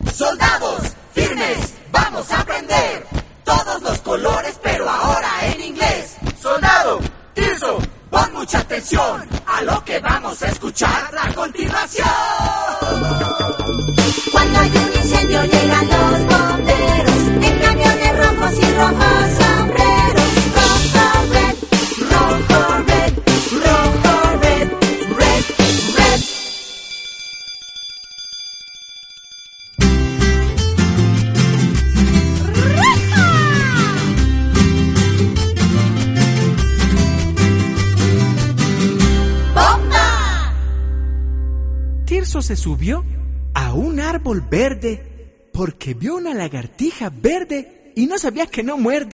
Soldados, firmes, vamos a aprender todos los colores, pero ahora en inglés. Soldado, Tirso, pon mucha atención a lo que vamos a escuchar a continuación. Cuando hay un incendio llegan los bomberos en camiones rojos y rojos sombreros. Rojo, red, rojo, red, rojo, red, red, red. ¡Bomba! Tirso se subió a un árbol verde porque vio una lagartija verde y no sabía que no muerde.